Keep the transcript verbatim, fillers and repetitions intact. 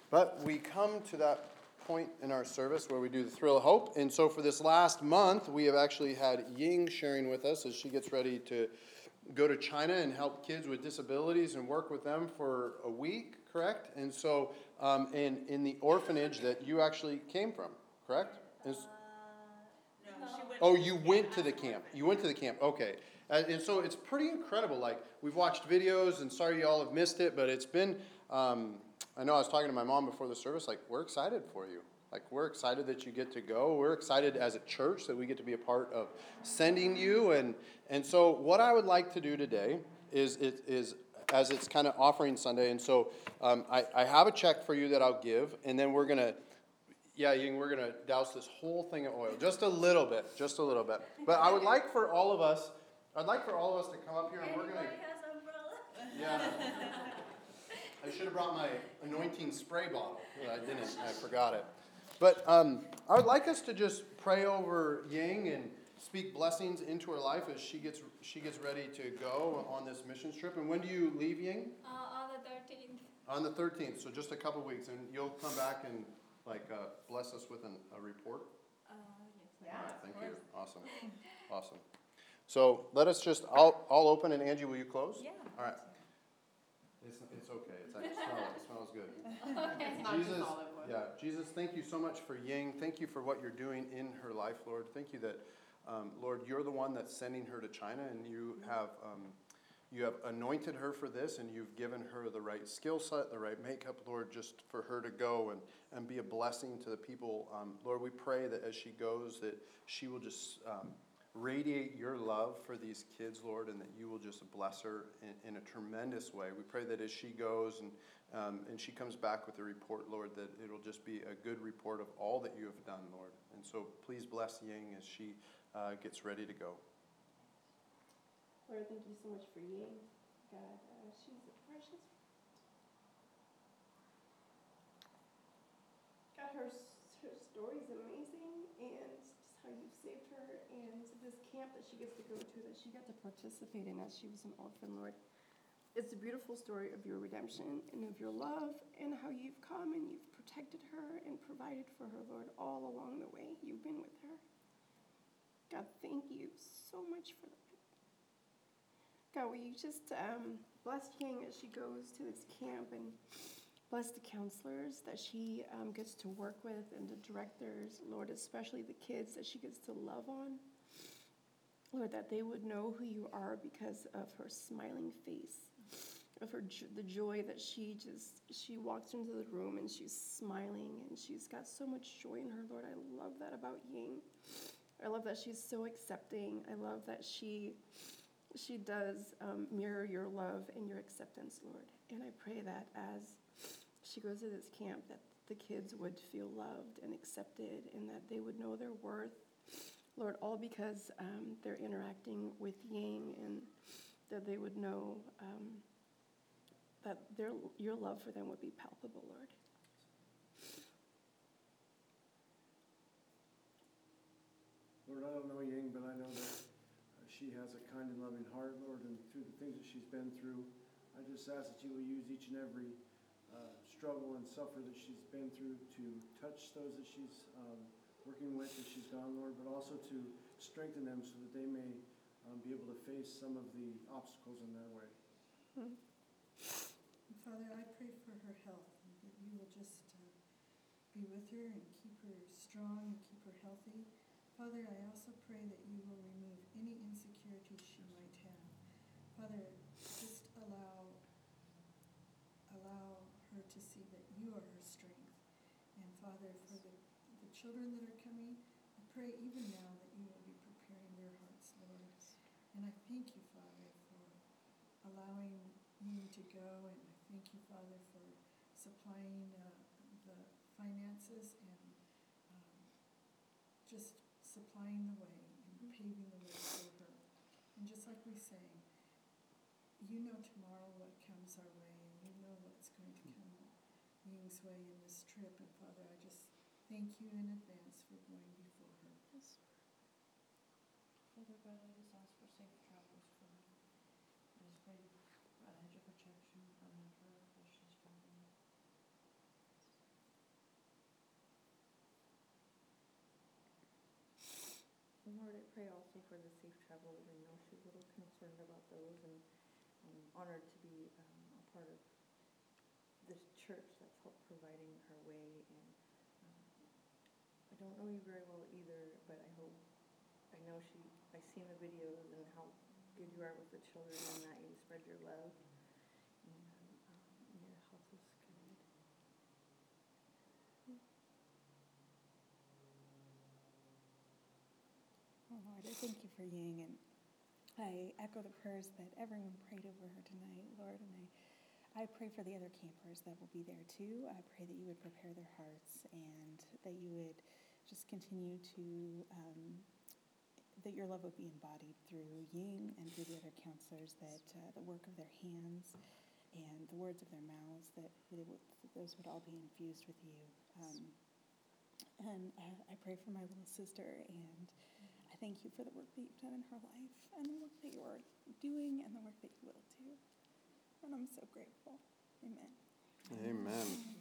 But we come to that point in our service where we do the Thrill of Hope. And so for this last month, we have actually had Ying sharing with us as she gets ready to go to China and help kids with disabilities and work with them for a week, correct? And so um, in, in the orphanage that you actually came from, correct? And, Uh, no, she went oh, to you the went camp to the camp. You went to the camp. Okay. Uh, and so it's pretty incredible. Like, we've watched videos, and sorry you all have missed it, but it's been, um, I know I was talking to my mom before the service, like, we're excited for you. Like, we're excited that you get to go. We're excited as a church that we get to be a part of sending you. And, and so what I would like to do today is, is, is as it's kind of offering Sunday, and so um, I, I have a check for you that I'll give, and then we're going to, yeah, Ying, we're going to douse this whole thing of oil, just a little bit, just a little bit. But I would like for all of us, I'd like for all of us to come up here, and we're going to, yeah. I should have brought my anointing spray bottle, but I didn't. I forgot it. But um, I would like us to just pray over Ying and speak blessings into her life as she gets she gets ready to go on this mission trip. And when do you leave, Ying? Uh, on the thirteenth. On the thirteenth, so just a couple weeks, and you'll come back and like uh, bless us with an, a report. Uh, yes. Yeah, All right, thank of you. course. Awesome, awesome. So let us just. I'll I'll open, and Angie, will you close? Yeah. All right. It's, it's okay. It's, I smell it. It smells good. Okay. It's not Jesus, just olive oil. yeah, Jesus, thank you so much for Ying. Thank you for what you're doing in her life, Lord. Thank you that, um, Lord, you're the one that's sending her to China, and you have um, you have anointed her for this, and you've given her the right skill set, the right makeup, Lord, just for her to go and, and be a blessing to the people. Um, Lord, we pray that as she goes, that she will just um, radiate your love for these kids, Lord, and that you will just bless her in, in a tremendous way. We pray that as she goes and um, and she comes back with a report, Lord, that it'll just be a good report of all that you have done, Lord. And so please bless Ying as she uh, gets ready to go. Lord, thank you so much for Ying. God, uh, she's a precious. God, her, her story's amazing, and just how you've saved her, and this camp that she gets to go to, that she got to participate in as she was an orphan, Lord. It's a beautiful story of your redemption and of your love, and how you've come and you've protected her and provided for her, Lord, all along the way. You've been with her. God, thank you so much for that. God, will you just um, bless Ying as she goes to this camp, and bless the counselors that she um, gets to work with, and the directors, Lord, especially the kids that she gets to love on. Lord, that they would know who you are because of her smiling face, of her the joy that she just, she walks into the room and she's smiling and she's got so much joy in her, Lord. I love that about Ying. I love that she's so accepting. I love that she she does um, mirror your love and your acceptance, Lord. And I pray that as she goes to this camp, that the kids would feel loved and accepted, and that they would know their worth, Lord, all because um, they're interacting with Ying, and that they would know um, that their your love for them would be palpable, Lord. Lord, I don't know Ying, but I know that uh, she has a kind and loving heart, Lord, and through the things that she's been through, I just ask that you will use each and every uh, struggle and suffer that she's been through to touch those that she's um, working with as she's gone, Lord, but also to strengthen them so that they may um, be able to face some of the obstacles in their way. Hmm. Father, I pray for her health, and that you will just uh, be with her and keep her strong and keep her healthy. Father, I also pray that you will remove any insecurities she might have. Father, just allow allow her to see that you are her strength. And Father, for the, the children that are coming, I pray even now that you will be preparing their hearts, Lord. And I thank you, Father, for allowing me to go, and I thank you, Father, for supplying uh, the finances and um, just supplying the way and paving the way for her. And just like we say, you know tomorrow what comes our way, and you know what's going to come Ying's way in this trip. And Father, I just thank you in advance for going before her. Yes. Father God, I just ask for safe travels for her. I just pray a hedge of protection around her as she's traveling. pray also for the safe travels. I know she's a little concerned about those, and I'm honored to be um, a part of this church that's helped providing her way. And um, I don't know you very well either, but I hope, I know she, I've seen the videos and how good you are with the children and that you spread your love. And um, your health is good. Oh Lord, I thank you for Ying, and I echo the prayers that everyone prayed over her tonight, Lord, and I, I pray for the other campers that will be there too. I pray that you would prepare their hearts and that you would just continue to, um, that your love would be embodied through Ying and through the other counselors, that uh, the work of their hands and the words of their mouths, that, they would, that those would all be infused with you. Um, and I, I pray for my little sister, and I thank you for the work that you've done in her life and the work that you are doing and the work that you will do. And I'm so grateful. Amen. Amen.